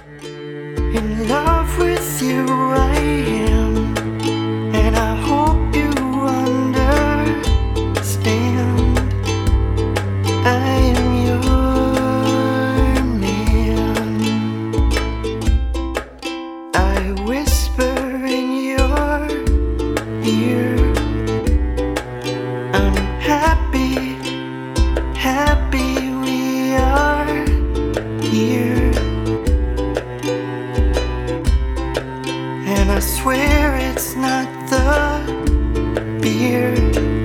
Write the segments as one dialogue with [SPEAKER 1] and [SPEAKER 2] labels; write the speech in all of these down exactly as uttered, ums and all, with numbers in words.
[SPEAKER 1] In love with you I am, and I hope you understand. I am your man. I whisper in your ear, I'm happy, happy we are here. And I swear it's not the beer,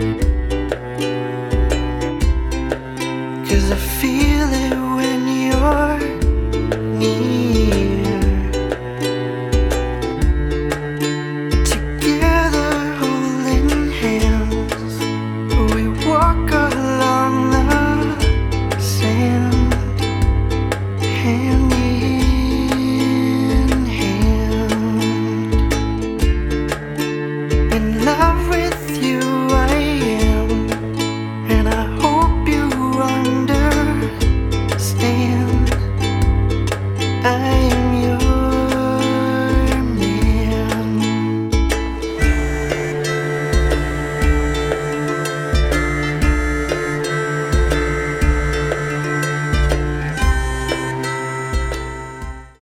[SPEAKER 1] 'cause I feel it when you're near. Together holding hands, we walk along the sand, hand in hand. In love with you I am, and I hope you understand. I